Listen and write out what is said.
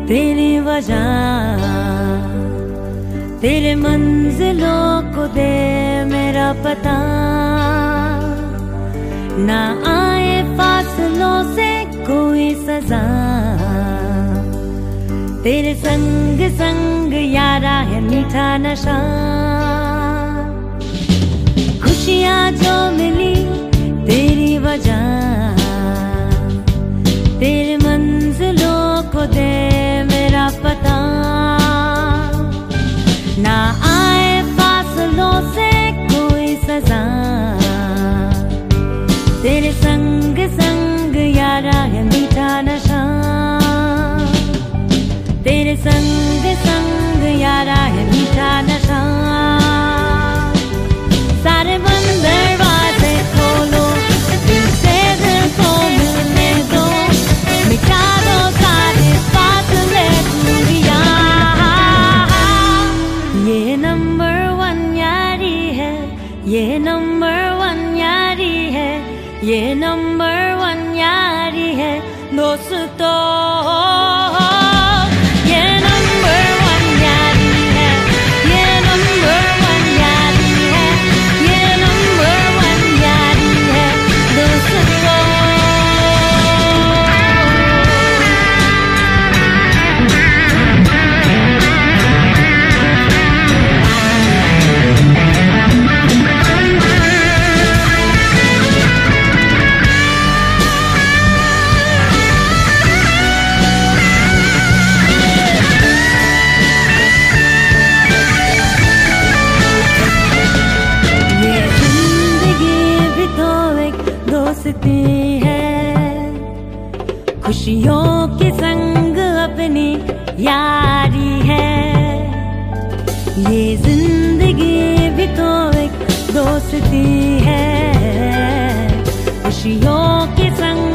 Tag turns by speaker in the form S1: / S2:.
S1: तेरी वजह, तेरे मंजिलों को दे मेरा पता, ना आए फासलों से कोई सजा। तेरे संग संग यारा है मीठा नशा, खुशियाँ जो मिली तेरी वजह, तेरे मंजिलों को दे मेरा पता, ना आए फासलों से कोई सजा। तेरे संग संग यारा है मीठा नशा, तेरे संग संग यारा है मीठा नशा। सारे बंद दरवाजे खोलो, दिल से दिल को मिलने दो, मिटा दो सारे फासले दूरियां। ये नंबर 1 यारी है, ये नंबर 1 यारी है, ये नंबर 1 यारी है दोस्तों। है खुशियों के संग अपनी यारी है, ये जिंदगी भी तो एक दोस्ती है। खुशियों के संग